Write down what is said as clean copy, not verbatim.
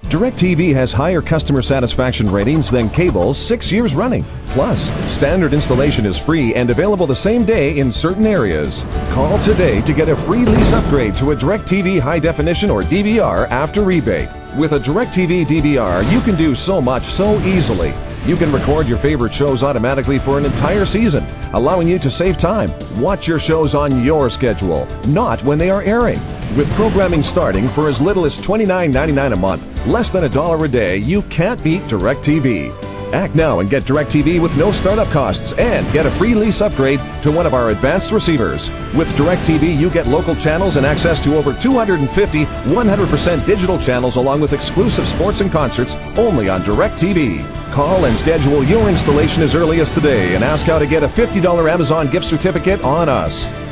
DirecTV has higher customer satisfaction ratings than cable 6 years running. Plus, standard installation is free and available the same day in certain areas. Call today to get a free lease upgrade to a DirecTV High Definition or DVR after rebate. With a DirecTV DVR, you can do so much so easily. You can record your favorite shows automatically for an entire season, allowing you to save time. Watch your shows on your schedule, not when they are airing. With programming starting for as little as $29.99 a month, less than $1 a day, you can't beat DirecTV. Act now and get DirecTV with no startup costs and get a free lease upgrade to one of our advanced receivers. With DirecTV, you get local channels and access to over 250 100% digital channels along with exclusive sports and concerts only on DirecTV. Call and schedule your installation as early as today and ask how to get a $50 Amazon gift certificate on us.